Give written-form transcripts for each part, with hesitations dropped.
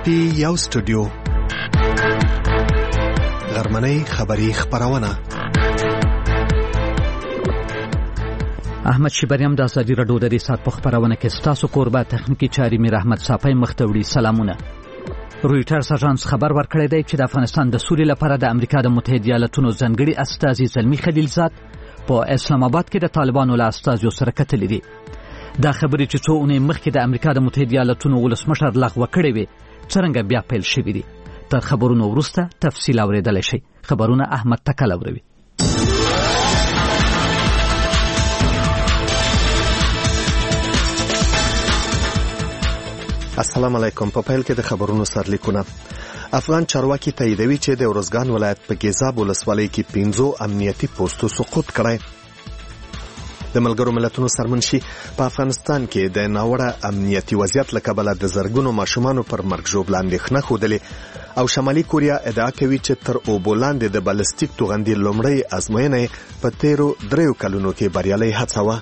پی یو سټوډیو غرمنۍ خبری خبرونه. احمد شیبریان د ازادي رادیو د ریسات په خبرونه کې ستاسو قربا تخنیکی چاري میر احمد صافی مختوړي سلامونه. رويټرز اژانس خبر ورکړی دی چې د افغانستان د سولې لپاره د امریکا د متحده ایالاتونو ځانګړي استازي زلمی خلیلزاد په اسلام آباد کې د طالبانو له استازو سره کتلې دي. دا خبرې چې څو اونۍ مخکې د امریکا د متحده ایالاتونو ولسمشر لغوه کړې وي څرنګه بیا پیل شوې دي. تر خبرونو وروسته تفصیل اورېدلی شئ. خبرونه احمد تکل اوروي. السلام علیکم. په پیل کې د خبرونو سرلیکونه. افغان چارواکي تاییدوي چې د ارزګان ولایت په ګیزاب ولسوالۍ کې 15 امنیتي پوسټو سقوط کړی. د ملګرو ملتونو سرمنشي په افغانستان کې د ناوړه امنیتي وضعیت له کبله د زرګونو ماشومانو پر مرګ ژوبله اندېښنه ښودلې او شمالي کوریا ادعا کوي چې تر اوبو لاندې د بالستیک توغندي لومړۍ ازموینه په تیرو 3 کلونو کې بریالۍ هڅه وه.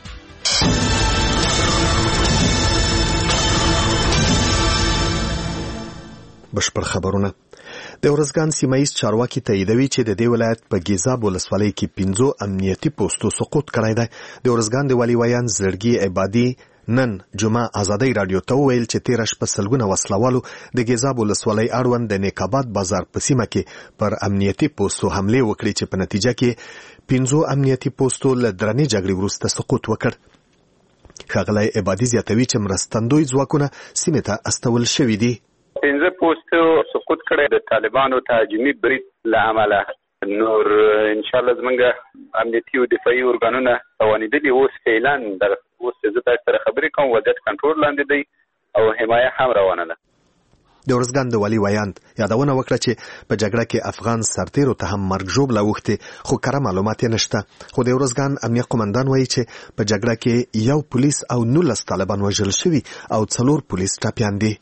بشپړ خبرونه. د ارزګان سیمایي چارواکي تاییدوي چې د دې ولایت په ګیزاب ولسوالۍ کې 15 امنیتي پوسټو سقوط کړی دی. د ارزګان د والي ویان زړګي عبادي نن جمعه ازادي رادیو ته ویل چې 13 په سلګونه وسلوالو د ګیزاب ولسوالۍ اړوند د نیکاباد بازار په سیمه کې پر امنیتي پوسټو حمله وکړي چې په نتیجه کې 15 امنیتي پوسټو له درنې جګړې وروسته سقوط وکړ. ښاغلی عبادي زیاتوي چې مرستندوی ځواکونه سیمه ته استول شوي دي. 15 پوسټو سقوط کړي د طالبانو تهاجمي برید لامل. نور ان شاء الله زمونږ امنیتي او دفاعي ارګانونه توانیدلي اوس اعلان در اوس زه تاسو سره خبرې کوم وضعیت کنټرول لاندې دی او حمایه هم روانه ده. د ارزګان د والي ویان یادونه وکړه چې په جګړه کې افغان سرتیرو ته هم مرګ ژوبله اوښتې خو کره معلومات یې نشته. خو د ارزګان امنیه قومندان وایي چې په جګړه کې یو پولیس او 19 طالبان وژل شوي او 4 پولیس ټپیان دي.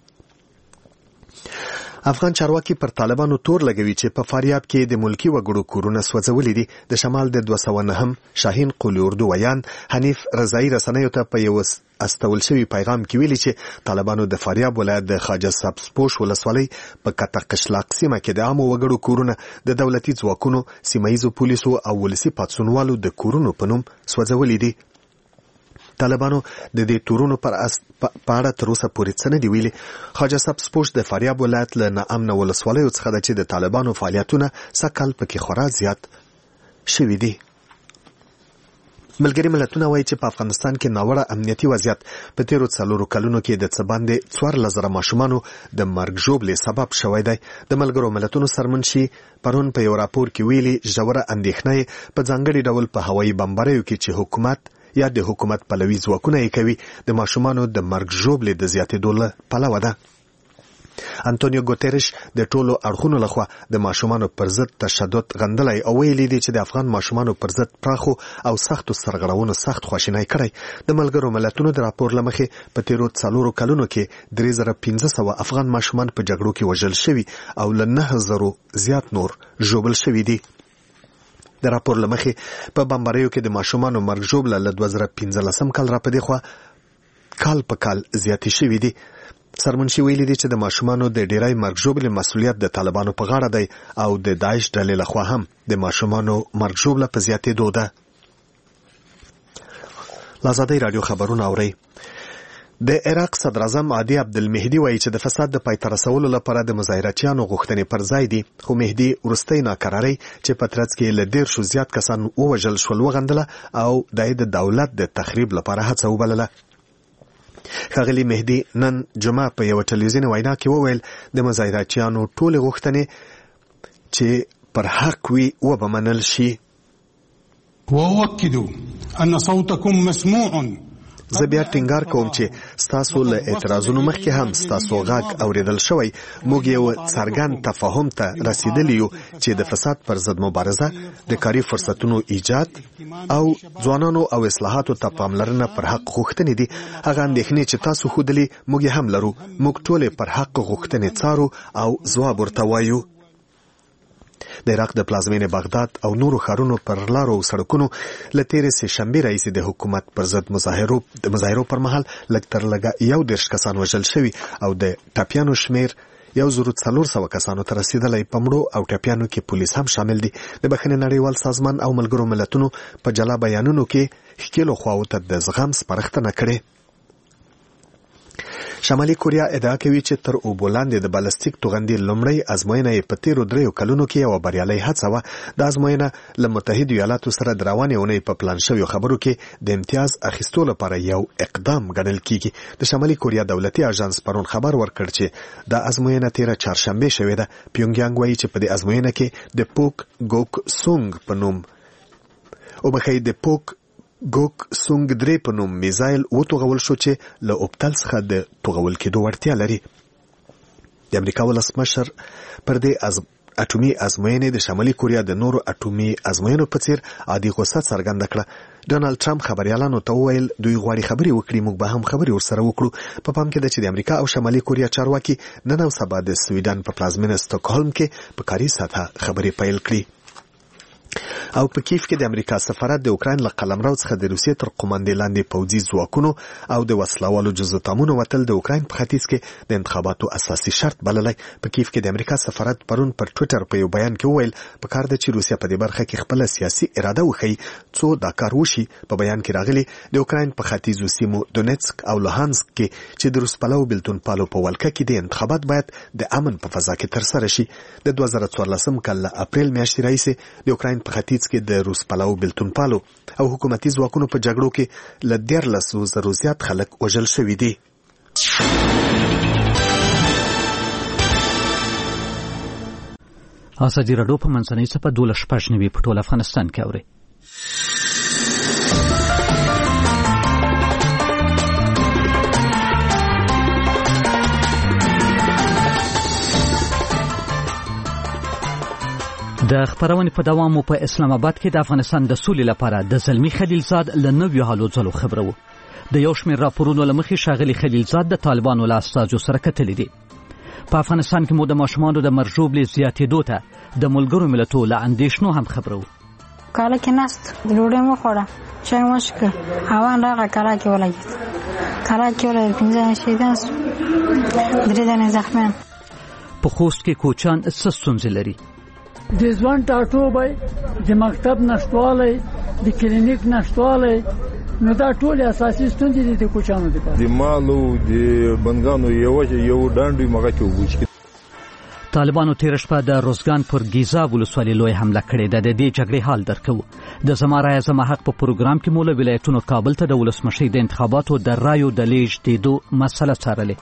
افغان چارواکي پر طالبانو تور لګوي چې په فاریاب کې د ملکی وګړو کورونه سوځولې دي. د شمال د 209 شاهین قلی اردو ویان حنیف رضایی رسنیو ته په یو استول شوی پیغام کې ویلي چې طالبانو د فاریاب ولایت د خواجه سبزپوش ولسوالۍ په کټقشلاق سیمه کې د عامو وګړو کورونه د دولتي ځواکونو، سیمایي پولیسو او ولسي پاتسونوالو د کورونو په نوم سوځولې دي. طالبانو د دې تورونو پر اړه تر اوسه پورې څه نه دی ویلي. خواجه سبزپوش د فاریاب ولایت له ناامنه ولسوالیو څخه ده چې د طالبانو فعالیتونه سږکال پکې خورا زیات شوي دي. ملګري ملتونه وایي چې په افغانستان کې ناوړه امنیتي وضعیت په تیرو 4 کلونو کې د څه باندې 14,000 ماشومانو د مرګ ژوبلې سبب شوی دی. د ملګرو ملتونو سرمنشي پرون په یو راپور کې ویلي ژوره اندېښنه په ځانګړي ډول په هوایي بمباریو کې چې حکومت یا د حکومت پلوي ځواکونه یې کوي د ماشومانو د مرګ ژوبلې د زیاتېدو له پلوه ده. انټونیو ګوتریش د ټولو اړخونو لخوا د ماشومانو پر ضد تشدد غندلی او ویلي دی چې د افغان ماشومانو پر ضد پراخو او سختو سرغړونو سخت خواشینی کړی. د ملګرو ملتونو د راپور له مخې په تیرو 4 کلونو کې 3500 افغان ماشومان په جګړو کې وژل شوي او له 9000 زیات نور ژوبل شوي دي. د راپور لمخې په بمباریو کې د ماشومانو مرګ ژوبله له 2015 کال را پدې خوا کال په کال زیاتې شوي دي. سرمنشي ویلي دي چې د ماشومانو د ډیری مرګ ژوبلې مسؤلیت د طالبانو په غاړه دی او د داعش ډلې لخوا هم د ماشومانو مرګ ژوبله په زیاتېدو ده. ازادي رادیو خبرونه اورئ. د عراق صدر اعظم عادي عبدالمهدي وایي چې د فساد د پای ته رسولو لپاره د مظاهراتیانو غوښتنې پر ځای دي. خو مهدي وروستۍ ناکرارۍ چې په ترڅ کې له 1.5 زیات کسان ووژل شول وغندله او د دولت د تخریب لپاره هڅه وبلله. ښاغلي مهدي نن جمعه په یو ټلویزیوني وینا کې وویل د مظاهراتیانو ټولې غوښتنې چې پر حق وي وبمنل شي. وأؤكد أن صوتكم مسموع. زه بیا ټینګار کوم چې ستاسو له اعتراضونو مخکې هم ستاسو غږ اوریدل شوی. موږ یو څرګند تفاهم ته رسیدلی یو چې د فساد پر ضد مبارزه، د کاري فرصتونو ایجاد او ځوانانو او اصلاحاتو ته پاملرنه پر حق غوښتنې دي. هغه اندېښنې چې تاسو ښودلې موږ هم لرو. موږ ټولې پر حق غوښتنې څارو او ځواب ورته وایو. د عراق د پلازمینې بغداد او نورو ښارونو پر لارو او سړکونو له تېرې سې شنبې راهیسې د حکومت پر ضد مظاهرو پر مهال لږ تر لږه 11 کسان وژل شوي او د ټپیانو شمېر 1400 کسانو ته رسیدلی. په مړو او ټپیانو کې پولیس هم شامل دي. د بخښنې نړیوال سازمان او ملګرو ملتونو په جلا بیانونو کې ښکېلو خواو ته د زغم سپارښتنه کړې. شمالي کوریا ادعا کوي چې تر اوبو لاندې د بالستیک توغندي لومړی ازموینه یې په تیرو 3 کلونو کې یوه بریالۍ هڅه وه. دا ازموینه له متحدو ایالاتو سره د روانې اونۍ په پلان شویو خبرو کې د امتیاز اخیستو لپاره یو اقدام ګڼل کیږي. د شمالي کوریا دولتي اژانس پرون خبر ورکړ چې دا ازموینه تیره چهارشنبه شوې ده. پیونګیانګ وایي چې په دې ازموینه کې د پوک ګوک سونګ په نوم ګوک سونګ 3 په نوم میزایل وتوغول شو چې له اوبتل څخه د توغول کېدو وړتیا لري. د امریکا ولسمشر پر دې اټومي ازموینې د شمالي کوریا د نورو اټومي ازموینو په څیر عادي غوسه څرګنده کړه. ډونالد ټرمپ خبريالانو ته وویل دوی غواړي خبرې وکړي، موږ به هم خبرې ورسره وکړو. په پام کې ده چې د امریکا او شمالي کوریا چارواکي نن او سبا د سویډن په پلازمینه سټاکهولم کې په کاري سطحه خبرې پیل کړي. او په کیف کې د امریکا سفارت د اوکراین له قلمرو څخه د روسیې تر قوماندې لاندې پوځي ځواکونو او د وسلوالو جزتامونو وتل د اوکراین په ختیځ کې د انتخاباتو اساسي شرط بللی. په کیف کې د امریکا سفارت پرون پر ټویټر په یو بیان کې وویل په کار ده چې روسیه په دې برخه کې خپل سیاسي اراده وښیي څو دا کار وشي. په بیان کې راغلي د اوکراین په ختیځو سیمو دونیتسک او لوهانسک کې چې د روس پلو بلتون پالو په ولکه کې د انتخابات باید د امن په فضا کې ترسره شي. د 2014 کال اپریل میاشتې راهیسې د اوکراین په ختیځ کې د روس پلو بلتون پالو او حکومتي ځواکونو په جګړو کې له 13,000 زیات خلک وژل شوي دي. ازادي راډیو په منځنۍ صفحه 12 په ټول افغانستان کې اوري. د خبرونې په دوام په اسلام آباد کې د افغانستان د سولې لپاره د زلمی خلیلزاد له نویو هلو ځلو خبرو. د یو شمېر راپورونو له مخې ښاغلي خلیلزاد د طالبانو له استازو سره کتلي دي. په افغانستان کې مو د ماشومانو د مرګ ژوبلې زیاتېدو ته د ملګرو ملتونو له اندېښنو هم خبرو. کاله کې ناست ډوډۍ مو خوړه، چای مو وڅښه، هوا راغله، کاله کې ولګېد، کاله کې ولګېد، 15 شهیدان شو، 3 دانې زخمیان. په خوست کې کوچیان څه ستونزې لري؟ د ځوان ټاټوبی، د مکتب نشتوالی، د کلینیک نشتوالی، نو دا ټول اساسي ستونزې دي د کوچیانو لپاره. د مالو د بنګانو یو ډانډوي مغه کې وګورئ. طالبانو تیر شپه د روزګان پر ګیزا ولسوالۍ لوی حمله کړې ده. د دې جګړې حال درکو. د زما رایه زما حق په پروګرام کې مو له ولایتونو کابل ته د ولسمشۍ د انتخاباتو د رایو د لیږدېدو مسله څارلې.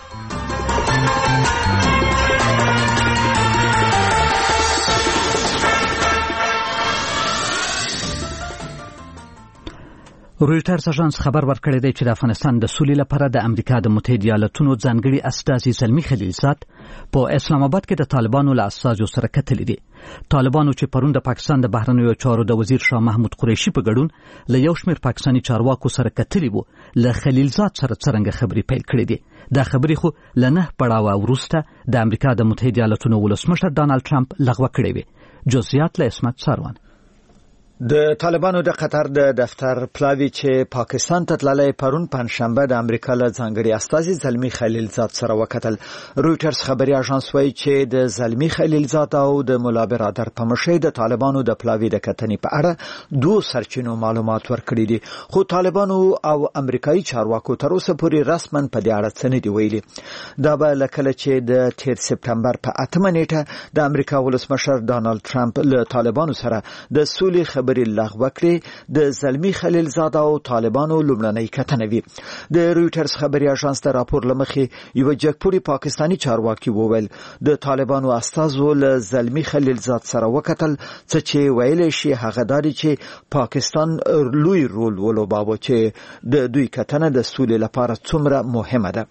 رویټرز اژانس خبر ورکړی دی چې د افغانستان د سولې لپاره د امریکا د متحده ایالاتونو ځانګړي استازي زلمی خلیلزاد په اسلام آباد کې د طالبانو له استازو سره کتلي دي. طالبانو چې پرون د پاکستان د بهرنیو چارو د وزیر شاه محمود قریشي په ګډون له یو شمېر پاکستاني چارواکو سره کتلي وو، له خلیلزاد سره څرنګه خبرې پیل کړې دي. دا خبرې خو له 9 پړاوه وروسته د امریکا د متحده ایالاتونو ولسمشر ډانلډ ټرمپ لغوه کړې وي. جزئیات له اسمت ساروان. د طالبانو د قطر د دفتر پلاوی چې پاکستان ته تللی پرون پنځشنبه د امریکا له ځانګړي استازي زلمی خلیلزاد سره وکتل. رویټرز خبري اژانس وایي چې د زلمی خلیلزاد او د مولا برادر په مشرۍ د طالبانو د پلاوی د کتنې په اړه 2 سرچینو معلومات ورکړي دي، خو طالبانو او امریکایي چارواکو تر اوسه پورې رسماً په دې اړه څه نه دی ویلي. دا به لکه چې د 13 سپټمبر په 8 نیټه د امریکا ولسمشر ډانلډ ټرمپ له طالبانو سره د سولې خبرې لغوه کړې د زلمی خلیلزاد او طالبانو لومړنۍ کتنه وي. د رویټرز خبري اژانس د راپور لمخې یو جګپوري پاکستانی چارواکي وویل د طالبانو استازو له زلمی خلیلزاد سره وکتل، څه چې ویل شي هغه داري چې پاکستان لوی رول ولوباوه چې د دوی کتنه د سولې لپاره څومره مهمه ده.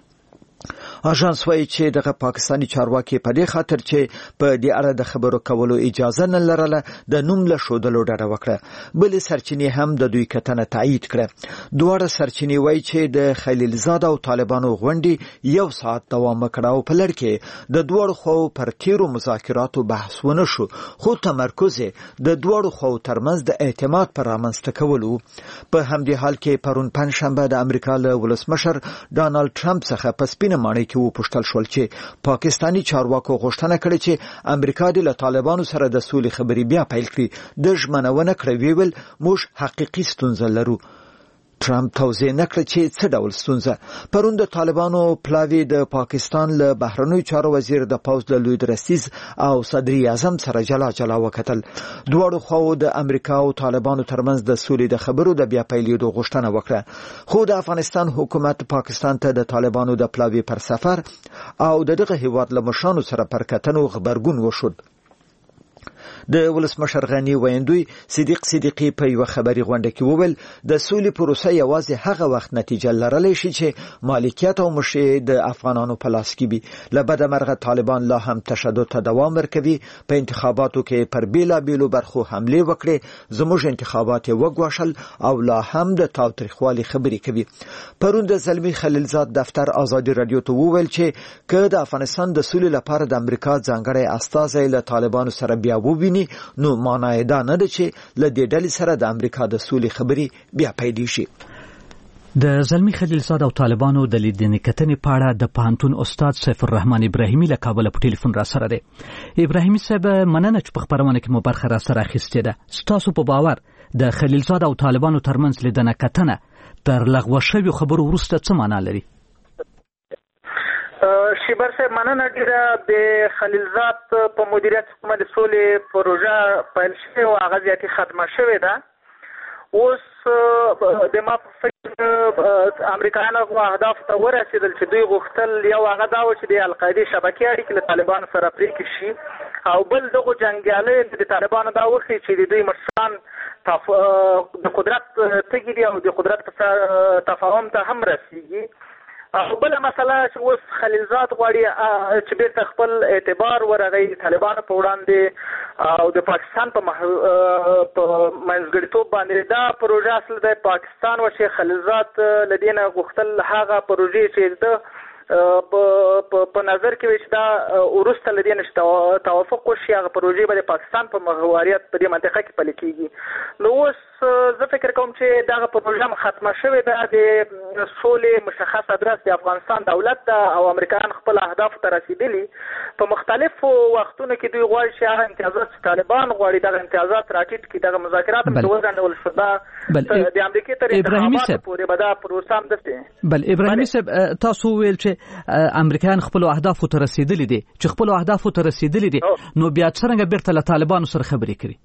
اژانس وایي چې دغه پاکستانی چارواکي په دې خاطر چې په دې اړه د خبرو کولو اجازه نه لرله د نوم له ښودلو ډډه وکړه. بلې سرچینې هم د دوی کتنه تایید کړه. دواړه سرچینې وایي چې د خلیلزاد او طالبانو غونډې 1 ساعت دوام وکړ او په لړ کې د دوړو خو پر تیرو مذاکراتو بحث ونه شو، خو تمرکز د دوړو خو ترمنځ د اعتماد پر رامنځته کولو. په همدې حال کې پرون پنځشنبه د امریکا له ولسمشر ډانلډ ټرمپ څخه په سپینه ماڼۍ کې وپوښتل شول چې پاکستاني چارواکو غوښتنه کړې چې امریکا د طالبانو سره د سولې خبرې بیا پیل کړي. د ژمنونه کړې ویل موږ حقيقي ستونزه لرو. ټرمپ توضیح نکړه چې څه ډول ستونزه. پرون د طالبانو پلاوی د پاکستان له بهرنیو چارو وزیر د پوز له لوی درستیز او صدر اعظم سره جلا وکتل. دواړو خواو د امریکا او طالبانو ترمنځ د سولې د خبرو د بیا پیلېدو غوښتنه وکړه. خو د افغانستان حکومت پاکستان ته د طالبانو د پلاوی پر سفر او دغه هیواد له مشرانو سره پر کتنو خبرګون وشود. د ولسمشر غنی ویندوی صدیق صدیقی په یو خبري غونډه کې وویل د سولې پروسه یوازې هغه وخت نتیجه لرلی شي چې مالکیت او مشري د افغانانو په لاس کې وي. لبد مرغه طالبان لا هم تشدد ته دوام ورکوي. په انتخاباتو کې پر بیلابیلو برخو حمله وکړي. زموږ انتخابات وګواښل او لا هم د تاوتریخوالي خبري کوي. پرون د زلمی خلیلزاد دفتر ازادي رادیو ته وویل چې که د افغانستان د سولې لپاره د امریکا ځانګړی استازی له طالبانو سره بیا وویني نو معنی دا نه ده چې له دې ډلې سره د امریکا د سولې خبرې بیا پیل شي. د زلمی خلیلزاد او طالبانو د لیدنې کتنې په اړه د پوهنتون استاد سیف الرحمن ابراهیمي له کابل په ټلیفون را سره دی. ابراهیمي صاحب مننه چې په خبرونه کې مو برخه را سره اخیستې ده. ستاسو په باور د خلیلزاد او طالبانو ترمنځ لیدنه کتنه تر لغوه شویو خبرو وروسته څه معنا لري؟ شیبر صاحب مننه ډیره. د خلیلزاد په مدیریت حکومت د سولې پروژه پیل شوې او هغه زیاتې ختمه شوې ده. اوس د ما په فکر امریکایانو اهدافو ته ورسېدل چې دوی غوښتل یو هغه دا و چې د القاعدې شبکې اړیکې له طالبانو سره پرې شي او بل دغو جنګیالۍ د طالبانو دا وښيي چې د دوی مشران د قدرت تږي دي او د قدرت په تفاهم ته هم رسېږي. او بل مسله چې اوس خلیلزاد غواړي چې بیرته خپل اعتبار ورغی طالبانو په وړاندې او د پاکستان په منځګړیتوب باندې دا پروژه اصل د پاکستان و چې خلیلزاد له دې نه غوښتل هغه پروژې چې د په نظر کې چې دا وروسته له دې نه توافق وشي هغه پروژې به د پاکستان په محوریت په دې منطقه کې پلي کېږي. نو اوس زه فکر کوم چې دغه پروژه ختمه شوې ده. د سولې مشخص ادرس د افغانستان دولت ده او امریکایان خپل اهدافو ته رسېدلي. په مختلفو وختونو کې دوی غواړي چې هغه امتیازات چې طالبان غواړي دغه امتیازات راټیټ کړي. دغه مذاکرات هم چې وځنډول شو دا د امریکې تر انتخاباتو پورې به دا پروسه هم دسته. بل ابراهیمي صاحب تاسو ویل چې امریکایان خپل اهدافو ته رسیدلي دي. چې خپل اهدافو ته رسیدلي دي نو بیا څنګه بیرته له طالبانو سره خبرې کوي؟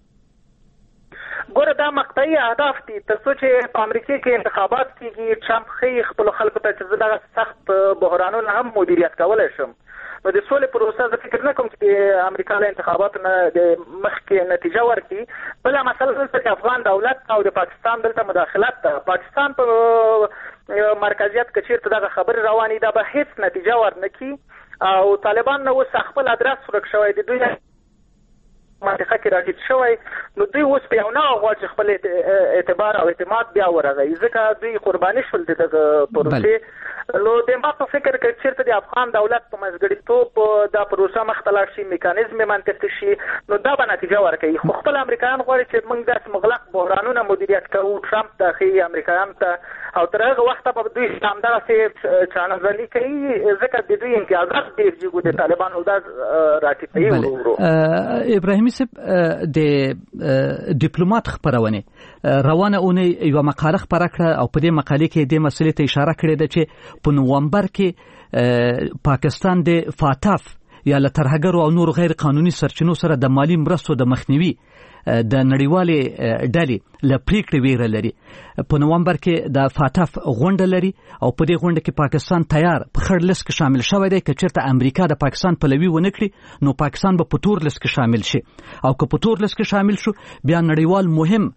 ګوره دا مقطعي اهداف دي. تر څو چې په امریکا کې انتخابات کېږي ټرمپ ښیي خپلو خلکو ته چې زه دغه سخت بحرانونه هم مدیریت کولی شم. نو د سولې پروسه زه فکر نه کوم چې د امریکا له انتخاباتو نه د مخکې نتیجه ورکړي. بله مسله دلته چې افغان دولت او د پاکستان دلته مداخلت ده. پاکستان په مرکزیت که چېرته دغه خبرې روانې ده به هېڅ نتیجه ورنه کړي او طالبان نه اوس خپل ادرس ورک شوی د دوی منطقه کې راټیټ شوی. نو دوی اوس په یو نه غواړي چې خپل اعتبار او اعتماد بیا ورغوي ځکه دوی قرباني شول د دغه پروسې. نو د ما په فکر کې چېرته د افغان دولت په منځګړیتوب دا پروسه مخته لاړ شي میکانیزم منطقي شي نو دا به نتیجه ورکوي. خو خپل امریکایان غواړي چې موږ داسې مغلق بحرانونه مدیریت کوو. ټرمپ ته ښیي امریکایانو ته او تر هغه وخته به دوی همدغسې چانهزني کوي ځکه د دوی امتیازات ډېر جګو د طالبانو دا راټیټوي ورو ورو. ابراهیمي صاحب د ډیپلومات خبرونه روانه اونۍ یوه مقاله خپره کړه او په دې مقالې کې دې مسلې ته اشاره کړې ده چې په نومبر کې پاکستان د فاتف یا له ترهګرو او نور غیر قانوني سرچینو سره د مالی مرستو د مخنیوي د نړیوالې ډلې له پریکړې ویره لري. په نومبر کې د فاتف غونډه لري او په دې غونډه کې پاکستان تیار په خړ لیست کې شامل شوی دی. که چېرته امریکا د پاکستان پلوي ونه کړي نو پاکستان به په تور لیست کې شامل شي او که په تور لیست کې شامل شو بیا نړیوال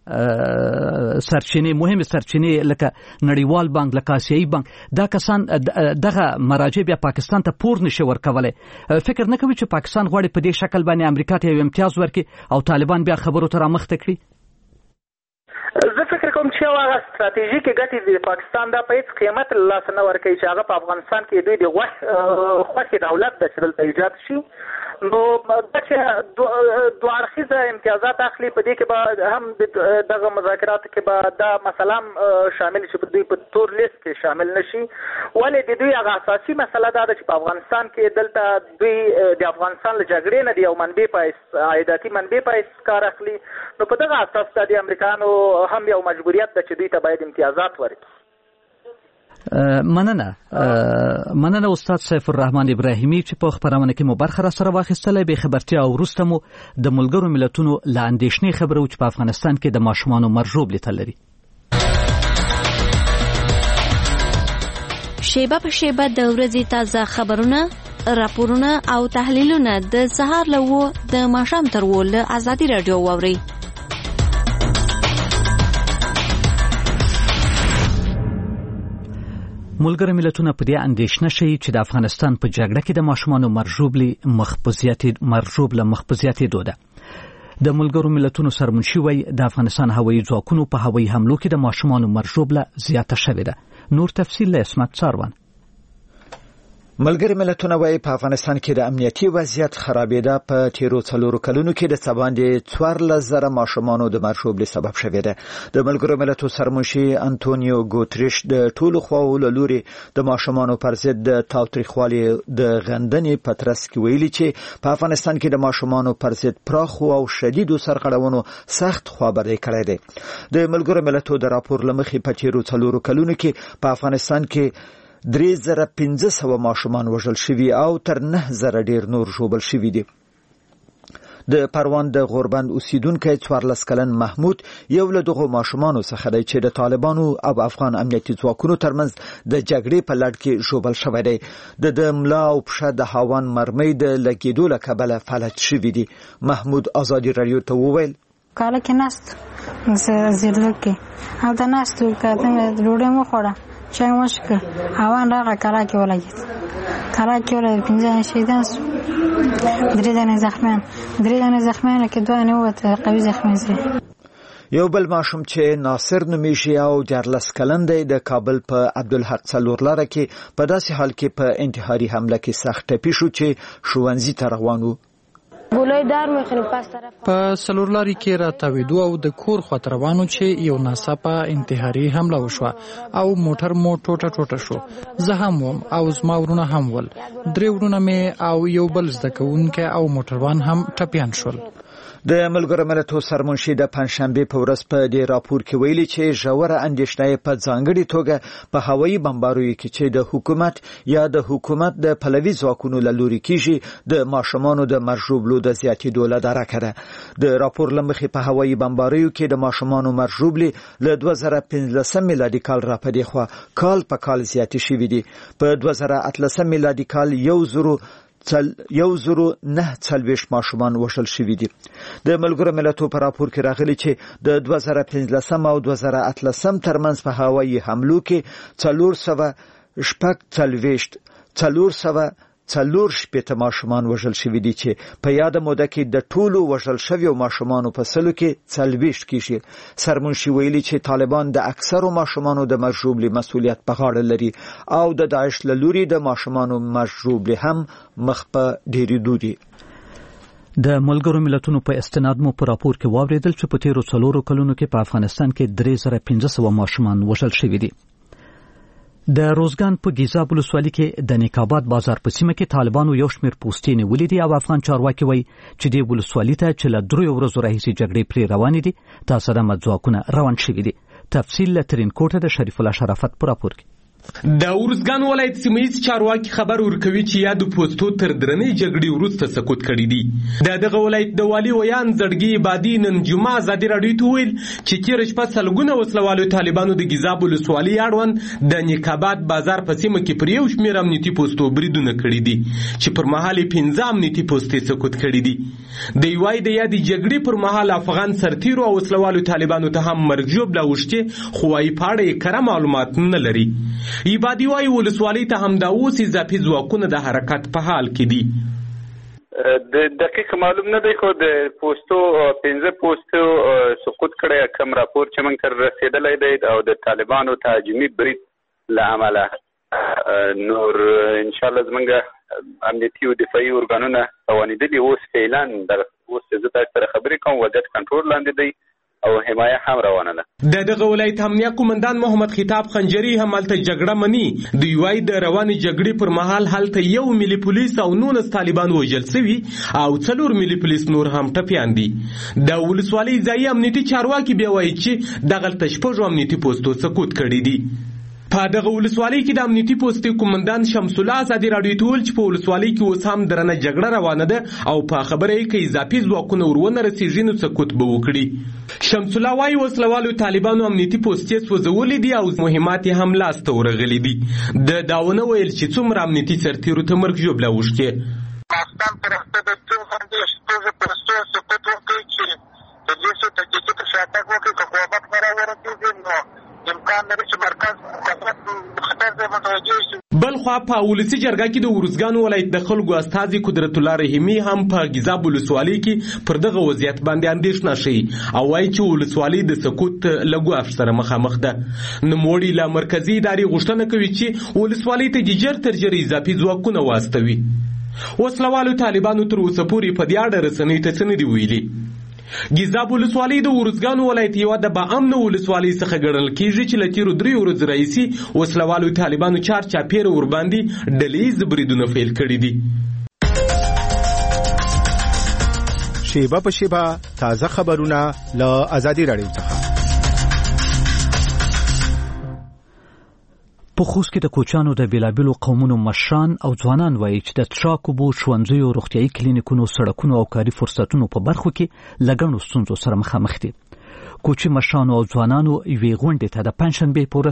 مهمې سرچینې لکه نړیوال بانک لکه آسیایي بانک دا کسان دغه مراجع بیا پاکستان ته پور نشي ورکولی. فکر نه کوي چې پاکستان غواړي په دې شکل باندې امریکا ته یو امتیاز ورکړي او طالبان بیا خبرو ته رامخته کړي؟ زه فکر کوم چې یو هغه ستراتیژیکې ګټې د پاکستان دا په هېڅ قیمت له لاسه نه ورکوي چې هغه په افغانستان کې دوی د خوښې دولت ده چې دلته ایجاد شي. نو چې دوه اړخیزه امتیازات اخلي، په دې کې به هم دغه مذاکراتو کې به دا مسله شامل شي، په دوی په تور لیست کې شامل نشي. ولې د دوی هغه اساسي مسله دا ده چې په افغانستان کې دلته دوی د افغانستان له جګړې نه د یو منبع په عایداتي منبع په کار اخلي. نو په دغه اساس د امریکایانو هم یو مجبوریت ده چې دوی ته باید امتیازات ورکړي. مننه استاد سیف الرحمن ابراهیمی چې په خبرونه کې مو برخه را سره واخیستله. به خبرتیا او وروسته مو د ملګرو ملتونو له اندېښنې خبرو چې په افغانستان کې د ماشومانو مرجوب لیدل لري. شیبه په شیبه د ورځې تازه خبرونه، راپورونه او تحلیلونه د سهار له 9 د ماښام تر 10 له ازادي رادیو واورئ. ملګرو ملتونه په دې اندېښنه شي چې د افغانستان په جګړه کې د ماشومانو مرجوب له مخ په زیاتېدو ده. د ملګرو ملتونو سرمنشي وایي د افغانستان هوایي ځواکونو په هوایي حملو کې د ماشومانو مرجوب له زیاته شوې ده. نور تفصیل له اسمت څاروان. ملګری ملتونه وايي په افغانستان کې د امنیتي وضعیت خرابېده په تیرو 4 کلونو کې د څباندې 14,000 ماشومانو د مرجوب له سبب شوې ده. د ملګرو ملتونو سرمنشي انټونیو ګوتریش د ټولو خواو له لوري د ماشومانو پر ضد د تاوتریخوالي د غندنې په ترڅ کې ویلي چې په افغانستان کې د ماشومانو پر ضد پراخ او شدید سرغړونو سخت خبرې کړې ده. د ملګرو ملتونو د راپور لمخې په تیرو 4 کلونو کې په افغانستان کې 3500 ماشومان وژل شوي او تر 9000 ډیر نور ژوبل شوي دي. د پروان د غوربند اوسیدونکو 14 کلن محمود یو له دغه ماشومانو څخه دی چې د طالبانو او افغان امنیتي ځواکونو ترمنځ د جګړې په لړ کې ژوبل شوی دی. د ملا او پښه د هاوان مرمۍ د لګیدو له کبله فلج شوی دی. محمود ازادي رادیو ته وویل کاله کې ناست زیرلکه او د ناستو کاته ډوډۍ مو خوړه چای مشکل هوان راغه کلا کې ولګید 15 شهیدان سو 3 دانې زخمیان کې 2 نه وته قوي زخمی زری. یو بل ماشوم چې ناصر نومیږي او 14 کلن دی د کابل په عبدالحق څلور لاره کې په داسې حال کې په انتحاري حمله کې سخت ټپي شو چې ښوونځي ته روان و. په سلورلاري کې راتاوېدو او د کور خواته روانو چې یو ناڅاپه انتحاري حمله وشوه او موټر مو ټوټه شو. زه هم وم او زما ورونه هم ول. 3 ورونه مې او یو بل زده کوونکی او موټروان هم ټپیان شول. د ملګرو ملتونو سرمنشي د پنځشنبه په ورځ په دې راپور کې ویلي چې ژوره اندېښنه په ځانګړي توګه په هوایي بمباریو کې چې د حکومت یا د حکومت د پلوي ځواکونو له لوري کېږي د ماشومانو د مرجوبلو د زیاتېدو له درکه ده. د راپور لمخې په هوایي بمباریو کې د ماشومانو مرجوبلي له 2015 میلادي کال را پدې خوا کال په کال زیاتې شوې دي. په 2018 میلادي کال 1,940 ماشومان وژل شوي دي. د ملګرو ملتونو په راپور کې راغلي چې د 2015 او 2018 ترمنځ په هوایي حملو کې 440 ماشومان وژل شوي دي چې په یاد موده کې د ټولو وژل شویو ماشومانو په سلو کې 40 کېږي. سرمنشي ویلي چې طالبان د اکثرو ماشومانو د مرجوبلي مسؤلیت په غاړه لري او د داعش له لوري د ماشومانو مرجوبلي هم مخ په ډیریدو دي. د ملګرو ملتونو په استناد مو په راپور کې واوریدل چې په تیرو 4 کلونو کې په افغانستان کې 3500 ماشومان وژل شوي دي. د روزګان په ګیزاب ولسوالۍ کې د نیکاباد بازار په سیمه کې طالبانو یو شمېر پوسټې نیولې دي او افغان چارواکي وایي چې د ولسوالۍ ته چې له 3 ورځو راهیسې جګړې پرې روانې دي تاسو د ځواکونه روان شوي دي. تفصیل له ترین کوټه د شریف الله شرافت په راپور کې. د ورزګان ولایت سیمه‌ییز چارواکي خبر ورکوي چې یاد پوسټو تر درنې جګړې وروسته سقوط کړي دي. دغه ولایت د والي ویان زړګي بادي نن جمعه ازادي رادیو ته ویل چې تیر شپه سلګونه وسلوالو طالبانو د ګیزاب ولسوالۍ اړوند د نیکاباد بازار په سیمه کې پر یو شمېر امنیتي پوسټو بریدونه کړي دي چې پر مهال 15 امنیتي پوسټې سقوط کړي دي. د یوای د یادې جګړې پر مهال افغان سرتیرو او وسلوالو طالبانو ته هم مرګ ژوبله وشته خو وايي په اړه کره معلومات نه لري. ایبادي وايي ولسوالۍ ته هم دا اوس اضافي ځواکونه د حرکت په حال کې دي. د دقیق معلوم نه دی خو د پوسټو 15 پوسټو سقوط کړي کوم راپور چې موږ تر رسیدلی دی او د طالبانو تهاجمي برید له امله نور ان شاء الله زمونږ امنیتي او دفاعي ارګانونه توانیدلي اوس فعلا اوس زه تاسو سره خبرې کوم وضعیت کنټرول لاندې دی او حمایه هم روانه ده. دغه ولایت امنیه قومندان محمد خطاب خنجری هم هلته جګړه مني. دوی وایي د روانې جګړې پر مهال هلته 1 ملي پولیس او 19 طالبان وژل شوي او 4 ملي پولیس نور هم ټپیان دي. د ولسوالۍ ځایي امنیتي چارواکي بیا وایي چې دغلته 6 امنیتي پوستو سقوط کړي دي. په دغه ولسوالۍ کې د امنیتي پوستې قومندان شمس الله ازادي راډیو ته وویل چې په ولسوالۍ کې اوس هم درنه جګړه روانه ده او په خبره یې کې اضافي ځواکونه ورونه رسېږي نو سقوط به وکړي. شمس الله وایي وسلوالو طالبانو امنیتي پوستې سوځولې دي او مهمات یې هم لاسته ورغلي دي. د داونه ویل چې څومره امنیتي سرتیرو ته مرګ ژوبله اوښتې. بل خوا په ولسی جرګه کې د ورزګان ولایت د خلکو استازي قدرت الله رحیمی هم په ګیزاب ولسوالۍ کې پر دغه وضعیت باندې اندېښنه شي او وایي چې ولسوالۍ د سقوط له ګواښ سره مخامخ ده. نوموړي له مرکزي ادارې غوښتنه کوي چې ولسوالۍ ته ژر تر ژره اضافي ځواکونه واستوي. وسلوالو طالبانو تر اوسه پورې په دې اړه رسنیو ته څه نه دي ویلي. ګیزاب ولسوالۍ د ورزګان ولایت یوه د باامنه ولسوالۍ څخه ګڼل کېږي چې له تېرو 3 ورځو راهیسې وسلوالو طالبانو چارچاپېره ورباندې ډلهییز بریدونه پیل کړي دي. شیبه په شیبه تازه خبرونه له ازادي راډیو څخه. په خوست کې د کوچیانو د بیلابیلو قومونو مشران او ځوانان وایي چې د څښاک اوبو، ښوونځیو، روغتیایي کلینیکونو، سړکونو او کاري فرصتونو په برخو کې له ګڼو ستونزو سره مخامخ دي. کوچي مشرانو او ځوانانو یوې غونډې ته د پنجشنبې په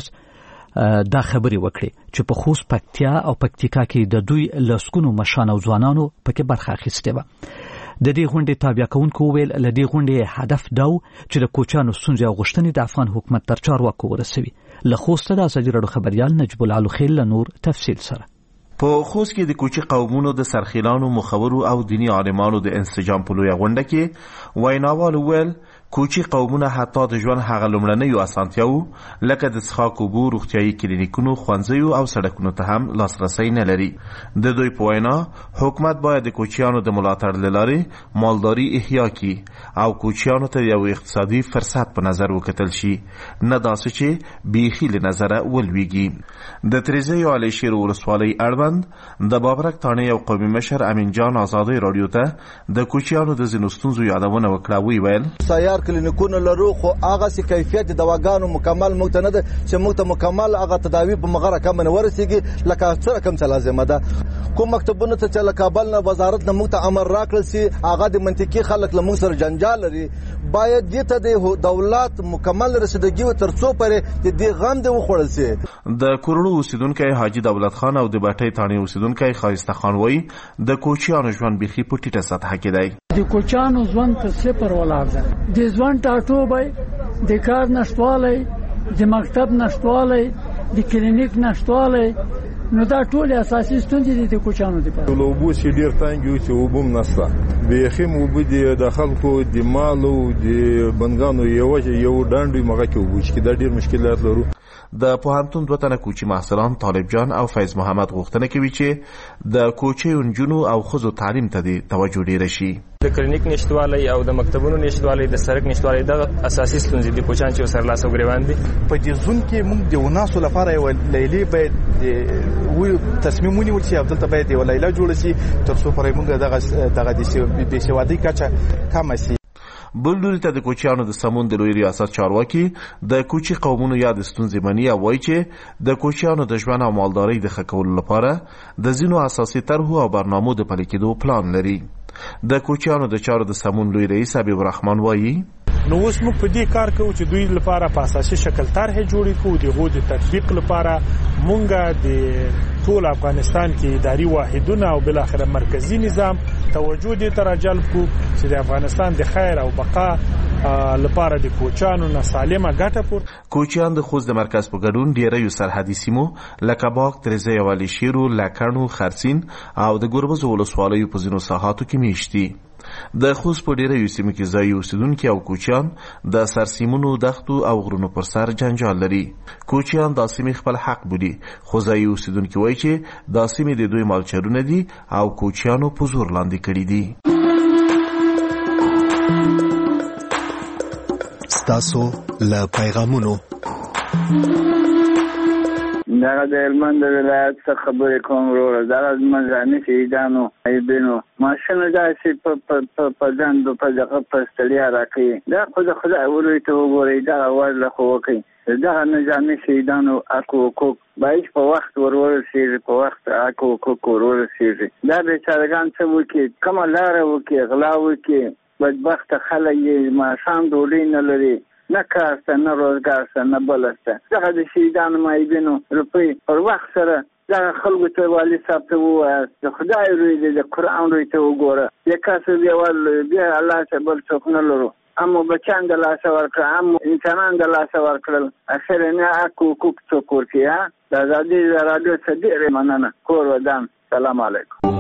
ورځ دا خبرې وکړې چې په خوست، پکتیا او پکتیکا کې د دوی لسګونو مشران او ځوانانو پکې برخه اخیستې وه. د دې غونډې تابع کوونکو وویل له دې غونډې هدف دا و چې د کوچیانو ستونزې او غوښتنې د افغان حکومت تر چارواکو ورسوي. له خوسته د ازادي راډیو خبريال نجیب الله خیل له نور تفصیل سره. په خوست کې د کوچي قومونو د سرخیلانو، مخورو او دینی عالمانو د انسجام په لویه غونډه کې ویناوال ویل کوچي قومونه حتی د ژوند هغه لومړنیو اسانتیاوو لکه د څښاک اوبو، روغتیایي کلینیکونو، ښوونځیو او سړکونو ته هم لاسرسی نه لري. د دوی په وینا حکومت باید د کوچیانو د ملاتړ له لارې مالداري احیا کړي او کوچیانو ته یو اقتصادي فرصت په نظر وکتل شي، نه داسې چې بیخي له نظره ولویږي. د تریزیو علیشیر ولسوالۍ اړوند د بابرک تاڼې یو قومي مشر امین جان ازادي راډیو ته د کوچیانو د ځینو ستونزو یادونه وکړه. وی ویل کلینیکونه لرو خو هغه سي کیفیت د دواګانو مکمل موږ ته نه ده چې موږ ته مکمل هغه تداوی په مغره کم نه ورسیږي لکه څه کم څه لازمه ده. کوم مکتبونه ته چې له کابل نه وزارت نه موږ ته امر راکړل سي هغه د منطقي خلک له موږ سره جنجال لري، باید دې ته د دولت مکمل رسیدګي و تر څو پرې د غم د وخوړل سي. د کورړو اوسیدونکو حاجی دولت خان او د بټۍ تاڼې اوسیدونکو خایسته خان وایي د کوچیانو ژوند بيخي په ټیټه سطح کې دی. د کوچیانو ژوند په صفر ولاړ ده. د ژوند ټاټوبی، د کار نشټوالی، د مکتب نشټوالی، د کلینیک نشټوالی، نو دا ټول اساسي ستونزې دي د کوچیانو لپاره. اوبو چې ډېر تنګ یو چې اوبه هم نشته، بیخي اوبه د خلکو د مالو د بندګانو یو ډانډ مغه کې اوبه چې دا ډېر مشکلات لرو. د پوهنتون دوه تنه کوچي محصلان طالب جان او فیض محمد غوښتنه کوي چې د کوچي نجونو او ښځو تعلیم ته د توجه ډیره شي. د کلینیک نشټوالی او د مکتبونو نشټوالی، د سړک نشټوالی د اساسي ستونزې دي کوچیان چې سره لاس او ګریوان دي. په دې ځون کې موږ د وناسو لپاره یو لیلې باید تصمیم ونیول شي، دلته باید یو لیله جوړه شي تر څو پرې موږ دغه د بېسوادۍ کچه کمه شي. بل لوري ته د کوچیانو د سمون د لوی ریاست چارواکي د کوچي قومونو یاد ستونزې مني او وایي چې د کوچیانو د ژوند او مالدارۍ د ښه کولو لپاره د ځینو اساسي طرحو او برنامو د پلي کېدو پلان لري. د کوچیانو د چارو د سمون لوی رئیس حبیب الرحمن وایي نو اوس موږ په دې کار کوو چې دوی لپاره په اساسي شکل طرحې جوړې کړو. دغه د تطبیق لپاره مونږ د ټول افغانستان کې اداري واحدونه او بل اخر مرکزی نظام توجه دې ته راجلب کړو چې د افغانستان د خیر او بقا لپاره د کوچیانو نه سالمه ګټه پور. کوچیان د خوست د مرکز په ګډون ډیرو سرحدي سیمو لکه باغ، تریزیو علیشیر، لکڼو، خرسین او د ګربز ولسوالیو په ځینو ساحاتو کې میشتي. د خوست په ډیرو سیمو کې ځایي اوسیدونکي او کوچیان د سرسیمونو دښتو او غرونو پر سر جنجال لري. کوچیان دا سیمې خپل حق بولي، خو ځایي اوسیدونکي وایي چې دا سیمې د دوی مالچرونه دي او کوچیانو په زور لاندې کړي دي. ستاسو له پیغامونو دغه د هلمند ولایت څخه خبرې کوم وروره. دغه زموږ ځاني شهیدانو ایبینو ماشینه داسې په دندو په دغه په ستړیا راکوي. دا خو د خدای ولوی ته وګورئ، دغه وضع خو وکړئ. دغه نظامي شهیدانو حق و حقوق باید په وخت ورورسېږي، په وخت حق و حقوق ورورسېږي. دا بیچارهګان څه وکړي، کومه لاره وکړي، غلا وکړي. بدبخته خلک یې ماښام ډوډۍ نه لري، نه کار شته، نه روزګار شته، نه بله شته. دغه د شهیدانو معیبینو روپۍ پر وخت سره دغه خلکو ته والي صاحب ته ووایاست، د خدای روی دی، د قرآن روی ته وګوره. د کسب دیوال بیا الله ته بل څوک نه لرو. امو بچان د لاسه ورکړه، امو انسانان د لاسه ورکړل، اخر نه حق و حقوق څوک ورکړي. د ازادي راډیو څخه ډېرې مننه. کور ودان. سلام علیکم.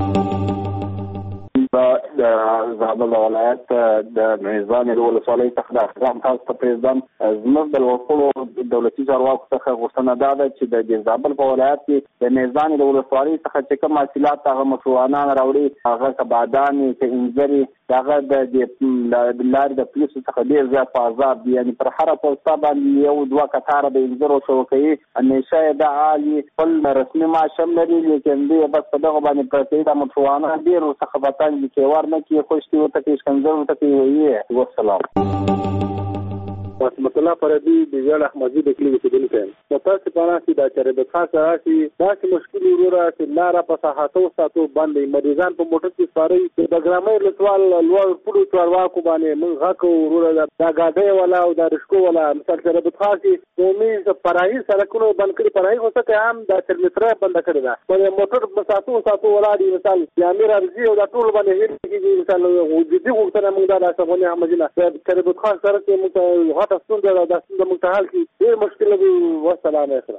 د زابل ولایت د میزان ولسوالۍ څخه د احترام تاسو ته پرېږدم. زموږ د وکولو دولتي چارواکو څخه غوښتنه دا ده چې د زابل په ولایت کې د میزان ولسوالۍ څخه چې کوم حاصلات هغه مشروعانه راوړي، هغه کبادانې که انځري، هغه د لارې د پولیسو څخه ډېر زیات په عذاب دي. یعنې پر هره پوسته باندې یو دوه کتاره د انځرو شوکوي. همیشه یې دا عالي خپل رسمي معاش هم لري، لیکن دوی بس په دغه باندې پرته دا مشروعانه ډېر ورڅخه بتان دي چې ور نه کړي، خوشتي ورته کوي، ښکنځل ورته کوي. ویې والسلام. واسمت الله پردي د ژړ احمدي د کلي اوسېدونکی یم. متاسفانه چې دا چاربت خان سره راشي داسې مشکل وروره چې لاره په ساحاتو ساتو باندې مریضان په موټر کې سپارئ. د ګرامۍ لسوال لوړ پوړو چارواکو باندې موږ غږ کوو وروره، دا ګاډۍ والا او دا رشکو والا مثال چاربت خان چې عمومي فرعي سړکونو بند کړي، فرعي خو څه هم دا ترمیتره بنده کړې ده. په موټر په ساتو ولاړ دي، مثال د امیر ارزي او دا ټول باندې هېر کېږي. مثال جدي غوښتنه موږ دا د اشرف احمدي نه چاربت خان سره چې موږ تاسو ته د ستونزه متحل کی ډېر مشکل دی. والسلام علیکم.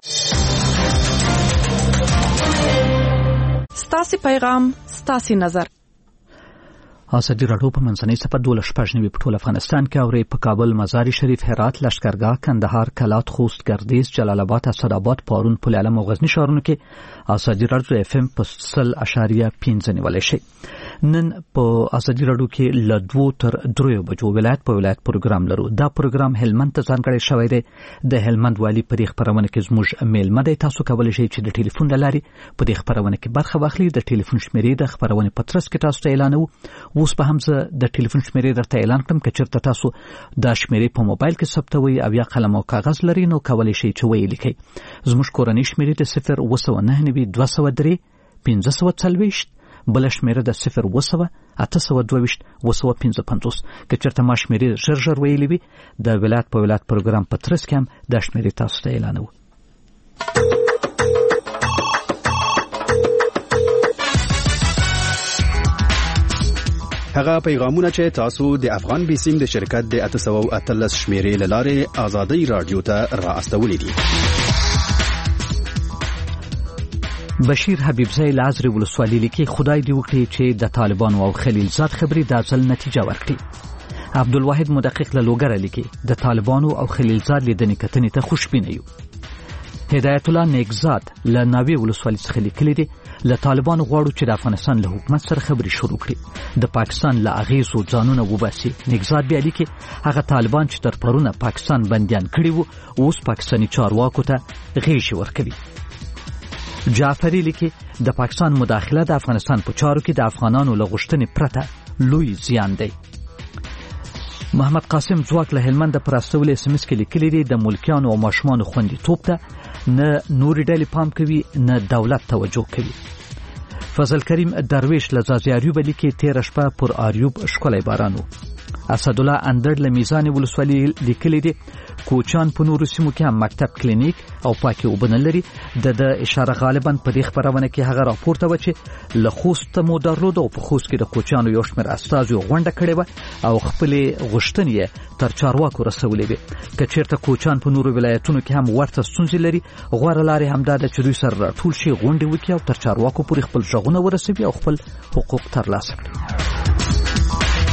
ستاسو پیغام، ستاسو نظر. ازادي راډیو په منځنۍ صفحه 12 په ټول افغانستان کې اوري. په کابل، مزار شریف، هرات، لشکرګاه، کندهار، کلات، خوست، ګردیز، جلال آباد، اسداباد، پارون، پل علم او غزنی ښارونو کې ازادي راډیو اف ام په 0.5 نیولای شي. نن په ازادي راډیو کې له 2 تر 3 بجو ولایت په ولایت پروګرام لرو. دا پروګرام هلمند ته ځانګړی شوی دی. د هلمند والی په دې خبرونه کې زموږ میلمه دی. تاسو کولی شئ چې د ټلیفون له لارې په دې خبرونه کې برخه واخلئ. د ټلیفون شمیرې د خبرونه په ترڅ کې تاسو ته اعلانوو. اوس به هم زه د ټلیفون شمیرې درته اعلان کړم. که چېرته تاسو دا شمیرې په موبایل کې ثبتوئ او یا قلم او کاغذ لرئ نو کولی شئ چې ویې لیکئ. زموږ کورنۍ شمیرې د 0 203 540 بل شمیره د 0 822 255. که چېرته ما شمیرې ژر ویلې وي د ولایت په ولایت پروګرام په ترڅ کې هم دا شمیرې تاسو ته اعلانوو. هغه پیغامونه چې تاسو د افغان بیسیم د شرکت د 813 شمیرې لاره آزادی رادیو ته را استولې دي. بشیر حبیبزی لازری ولسوالی لیکي خدای دی وکړي چې د طالبانو او خلیلزاد خبرې د ځل نتیجه ورکړي. عبدالواحد مدقق له لوګره لیکي د طالبانو او خلیلزاد لیدنې کتنې ته خوشبینه یو. هدایت الله نیکزاد له ناوې ولسوالۍ څخه لیکلي دي له طالبانو غواړو چې د افغانستان له حکومت سره خبرې شروع کړي، د پاکستان له اغیزو ځانونه وباسي. نیکزاد بیا لیکي هغه طالبان چې تر پرونه پاکستان بندیان کړي وو اوس پاکستاني چارواکو ته غیږ ورکوي. جعفری لیکي د پاکستان مداخله د افغانستان په چارو کې د افغانانو له غوښتنې پرته لوی زیان دی. محمد قاسم ځواک له هلمند پر استول اس ام اس کې لیکلي دي د ملکیانو او ماشومان خوندیتوب ته نه نوري ډلې پام کوي نه دولت توجه کوي. فضل کریم درویش له ځاځي اریوب لیکي 13 شپه پر اریوب ښکلی بارانو. اسد الله اندر له میزان ولسوالۍ لیکلي دي کوچان په نورو سیمو کې هم مکتب کلینیک او پاکي وبنه لري. د اشاره غالبا په دې خبرونه کې هغه راپورته و چې له خوست مو درلود او په خوست کې د کوچانو یو شمېر استازو غونډه کړې و او خپل غوښتنې تر چارواکو رسولې وي. که چېرته کوچان په نورو ولایتونو کې هم ورته ستونزې لري غوره لارې همدا ده چې دوی سره ټول شي غونډې وکړي او تر چارواکو پورې خپل غږونه ورسوي او خپل حقوق ترلاسه کړي.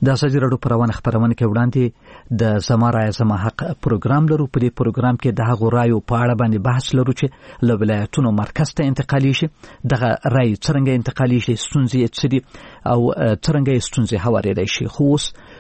د ازادي راډیو پروانه خبرونه کې وړاندې د زما رای زما حق پروګرام لرو. په دې پروګرام کې د هغو رایو په اړه باندې بحث لرو چې له ولایتونو مرکز ته انتقالي شي. دغه رای څرنګه انتقالي شي، ستونزې څه دي او څرنګه ستونزې هوارېدای شي. خو اوس